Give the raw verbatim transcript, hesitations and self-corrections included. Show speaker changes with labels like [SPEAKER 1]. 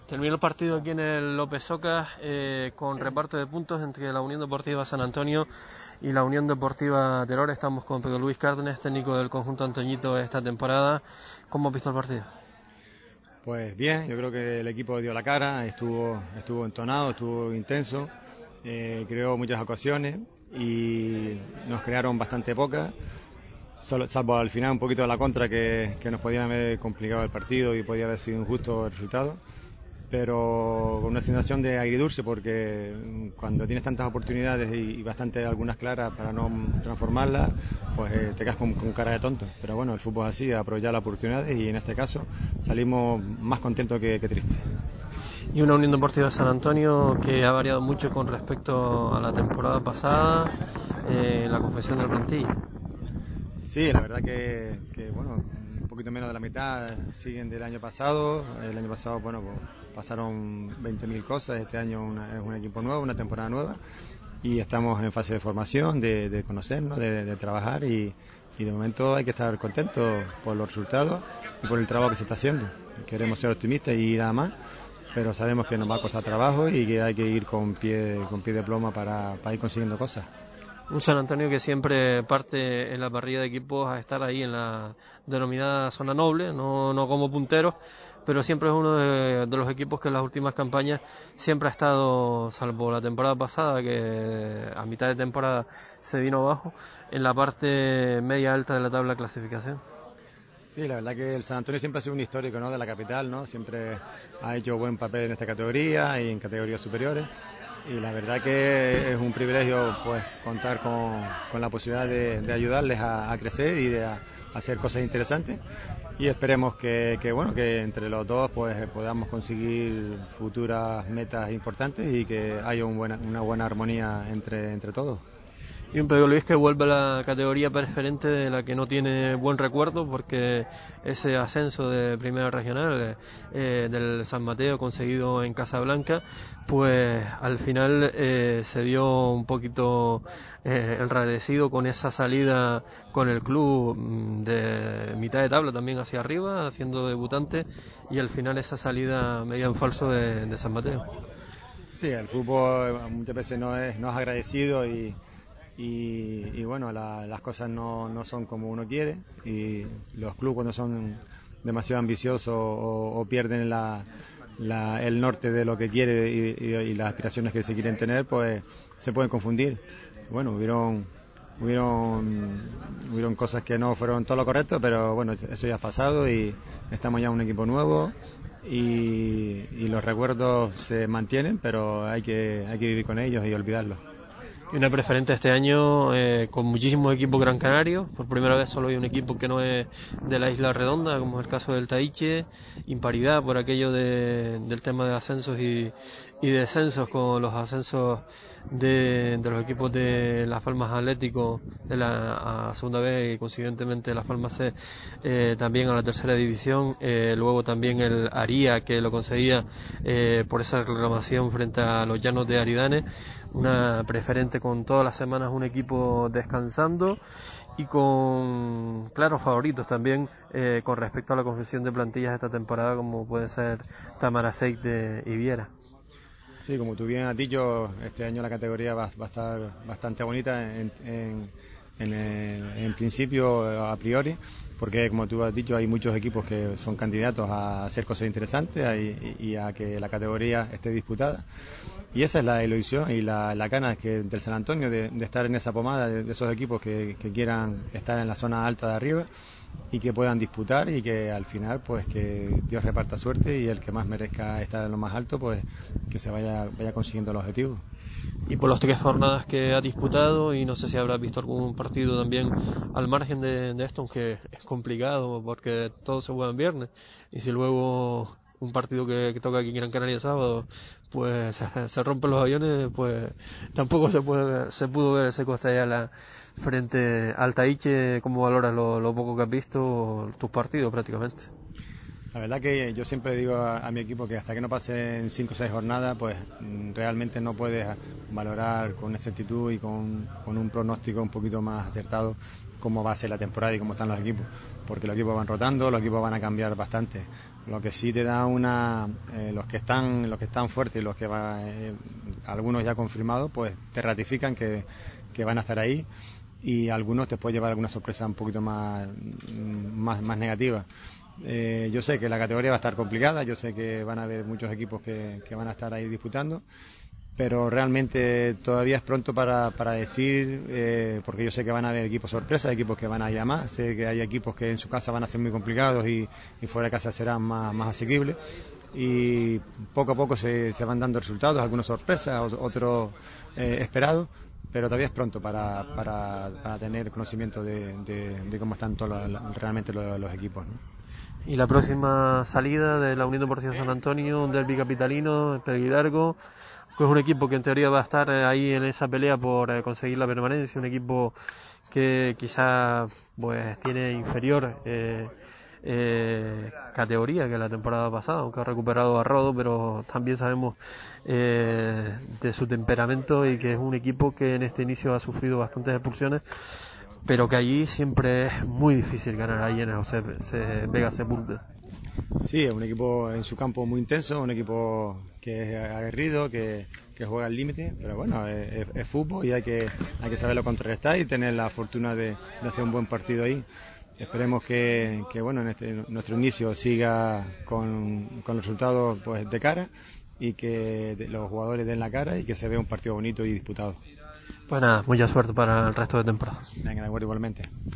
[SPEAKER 1] Terminó el partido aquí en el López Ocas eh, con reparto de puntos entre la Unión Deportiva San Antonio y la Unión Deportiva Teror. Estamos con Pedro Luis Cárdenas, técnico del conjunto Antoñito esta temporada. ¿Cómo has visto el partido?
[SPEAKER 2] Pues bien, yo creo que el equipo dio la cara, estuvo, estuvo entonado, estuvo intenso, eh, creó muchas ocasiones y nos crearon bastante pocas, solo, salvo al final un poquito de la contra que, que nos podían haber complicado el partido y podía haber sido injusto el resultado. Pero con una sensación de agridulce, porque cuando tienes tantas oportunidades y bastante algunas claras para no transformarlas, pues eh, te quedas con, con cara de tonto. Pero bueno, el fútbol es así, aprovechar las oportunidades y en este caso salimos más contentos que, que tristes.
[SPEAKER 1] Y una Unión Deportiva San Antonio que ha variado mucho con respecto a la temporada pasada eh, en la confección de la plantilla.
[SPEAKER 2] Sí, la verdad que, que bueno, un poquito menos de la mitad siguen del año pasado. El año pasado, bueno, pues pasaron veinte mil cosas. Este año una, es un equipo nuevo, una temporada nueva. Y estamos en fase de formación, de, de conocernos, de, de trabajar. Y, y de momento hay que estar contentos por los resultados y por el trabajo que se está haciendo. Queremos ser optimistas y nada más, pero sabemos que nos va a costar trabajo y que hay que ir con pie, con pie de ploma para, para ir consiguiendo cosas.
[SPEAKER 1] Un San Antonio que siempre parte en la parrilla de equipos a estar ahí en la denominada zona noble, no, no como punteros, pero siempre es uno de, de los equipos que en las últimas campañas siempre ha estado, salvo la temporada pasada, que a mitad de temporada se vino abajo, en la parte media alta de la tabla de clasificación.
[SPEAKER 2] Sí, la verdad que el San Antonio siempre ha sido un histórico, ¿no?, de la capital, ¿no? Siempre ha hecho buen papel en esta categoría y en categorías superiores. Y la verdad que es un privilegio, pues, contar con, con la posibilidad de, de ayudarles a, a crecer y de a, a hacer cosas interesantes. Y esperemos que, que, bueno, que entre los dos, pues, podamos conseguir futuras metas importantes y que haya un buena, una buena armonía entre, entre todos.
[SPEAKER 1] Y un Pedro Luis que vuelve a la categoría preferente de la que no tiene buen recuerdo, porque ese ascenso de primera regional eh, del San Mateo conseguido en Casablanca, pues al final eh, se vio un poquito eh, enrarecido con esa salida con el club de mitad de tabla también hacia arriba, siendo debutante, y al final esa salida media en falso de, de San Mateo.
[SPEAKER 2] Sí, el fútbol muchas veces no es, no es agradecido y Y, y bueno, la, las cosas no, no son como uno quiere y los clubes cuando son demasiado ambiciosos o, o pierden la, la, el norte de lo que quiere y, y, y las aspiraciones que se quieren tener, pues se pueden confundir. Bueno, hubieron, hubieron, hubieron cosas que no fueron todo lo correcto, pero bueno, eso ya ha pasado y estamos ya un equipo nuevo y, y los recuerdos se mantienen, pero hay que, hay que vivir con ellos y olvidarlos.
[SPEAKER 1] Y una preferente este año eh, con muchísimos equipos gran canarios. Por primera vez solo hay un equipo que no es de la Isla Redonda, como es el caso del Taiche. Imparidad por aquello de, del tema de ascensos y, y descensos, con los ascensos de, de los equipos de Las Palmas Atlético de la a segunda vez y consiguientemente Las Palmas C eh, también a la tercera división. Eh, luego también el Aría, que lo conseguía eh, por esa reclamación frente a los Llanos de Aridane. Una preferente con todas las semanas un equipo descansando y con claros favoritos también eh, con respecto a la confección de plantillas de esta temporada, como puede ser Tamaraceite y Viera.
[SPEAKER 2] Sí, como tú bien has dicho, este año la categoría va, va a estar bastante bonita en, en, en, el, en principio, a priori, porque como tú has dicho hay muchos equipos que son candidatos a hacer cosas interesantes y, y a que la categoría esté disputada. Y esa es la ilusión y la, la gana que del San Antonio de, de estar en esa pomada de, de esos equipos que, que quieran estar en la zona alta de arriba y que puedan disputar y que al final pues que Dios reparta suerte y el que más merezca estar en lo más alto pues que se vaya, vaya consiguiendo el objetivo.
[SPEAKER 1] Y por las tres jornadas que ha disputado, y no sé si habrás visto algún partido también al margen de, de esto, aunque es complicado porque todo se juega en viernes, y si luego un partido que, que toca aquí en Gran Canaria sábado pues se, se rompen los aviones, pues tampoco se puede se pudo ver ese Costellala frente al Taiche. ¿Cómo valoras lo, lo poco que has visto, tus partidos prácticamente?
[SPEAKER 2] La verdad que yo siempre digo a, a mi equipo que hasta que no pasen cinco o seis jornadas, pues realmente no puedes valorar con exactitud y con, con un pronóstico un poquito más acertado cómo va a ser la temporada y cómo están los equipos, porque los equipos van rotando, los equipos van a cambiar bastante. Lo que sí te da una, eh, los que están, los que están fuertes y los que va, eh, algunos ya confirmados, pues te ratifican que, que van a estar ahí, y algunos te puede llevar alguna sorpresa un poquito más, más, más negativa. Eh, yo sé que la categoría va a estar complicada, yo sé que van a haber muchos equipos que, que van a estar ahí disputando, pero realmente todavía es pronto para, para decir, eh, porque yo sé que van a haber equipos sorpresas, equipos que van a ir a más, sé que hay equipos que en su casa van a ser muy complicados y, y fuera de casa serán más, más asequibles, y poco a poco se, se van dando resultados, algunos sorpresas, otros eh, esperados, pero todavía es pronto para, para, para tener conocimiento de, de, de cómo están todos los, realmente los, los equipos, ¿no?
[SPEAKER 1] Y la próxima salida de la Unión Deportiva San Antonio, un derbi capitalino, el Pelguidargo, que es un equipo que en teoría va a estar ahí en esa pelea por eh, conseguir la permanencia, un equipo que quizá pues tiene inferior eh, eh, categoría que la temporada pasada, aunque ha recuperado a Rodo, pero también sabemos eh, de su temperamento y que es un equipo que en este inicio ha sufrido bastantes expulsiones, pero que allí siempre es muy difícil ganar ahí en el José se, Vega Sepúlveda.
[SPEAKER 2] Sí, es un equipo en su campo muy intenso, un equipo que es aguerrido, que, que juega al límite, pero bueno, es, es, es fútbol y hay que, hay que saberlo contrarrestar y tener la fortuna de, de hacer un buen partido ahí. Esperemos que, que bueno, en este, nuestro inicio siga con, con los resultados pues, de cara, y que los jugadores den la cara y que se vea un partido bonito y disputado.
[SPEAKER 1] Pues nada, mucha suerte para el resto de temporada.
[SPEAKER 2] Venga, de acuerdo, igualmente.